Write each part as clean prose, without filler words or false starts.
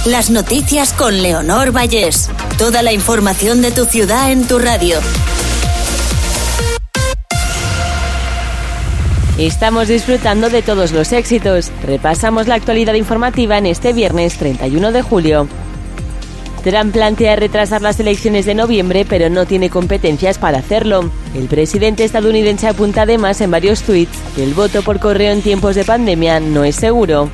Las noticias con Leonor Vallés. Toda la información de tu ciudad en tu radio. Estamos disfrutando de todos los éxitos. Repasamos la actualidad informativa en este viernes 31 de julio. Trump plantea retrasar las elecciones de noviembre, pero no tiene competencias para hacerlo. El presidente estadounidense apunta además en varios tuits que el voto por correo en tiempos de pandemia no es seguro.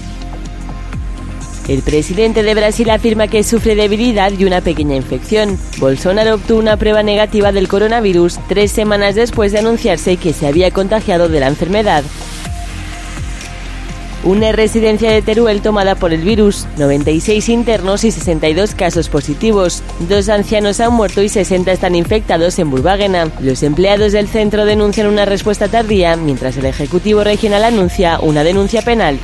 El presidente de Brasil afirma que sufre debilidad y una pequeña infección. Bolsonaro obtuvo una prueba negativa del coronavirus 3 semanas después de anunciarse que se había contagiado de la enfermedad. Una residencia de Teruel tomada por el virus, 96 internos y 62 casos positivos. 2 ancianos han muerto y 60 están infectados en Burváguena. Los empleados del centro denuncian una respuesta tardía, mientras el Ejecutivo Regional anuncia una denuncia penal.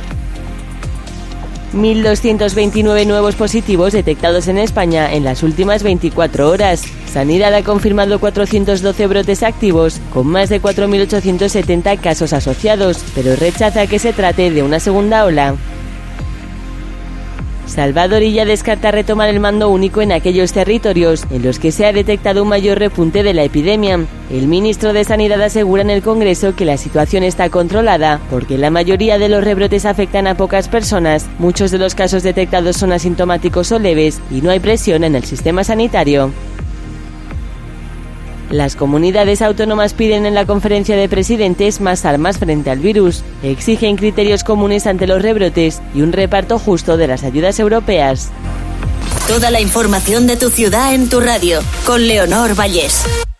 1.229 nuevos positivos detectados en España en las últimas 24 horas. Sanidad ha confirmado 412 brotes activos, con más de 4.870 casos asociados, pero rechaza que se trate de una segunda ola. Salvador Illa descarta retomar el mando único en aquellos territorios en los que se ha detectado un mayor repunte de la epidemia. El ministro de Sanidad asegura en el Congreso que la situación está controlada porque la mayoría de los rebrotes afectan a pocas personas, muchos de los casos detectados son asintomáticos o leves y no hay presión en el sistema sanitario. Las comunidades autónomas piden en la conferencia de presidentes más armas frente al virus, exigen criterios comunes ante los rebrotes y un reparto justo de las ayudas europeas. Toda la información de tu ciudad en tu radio, con Leonor Vallés.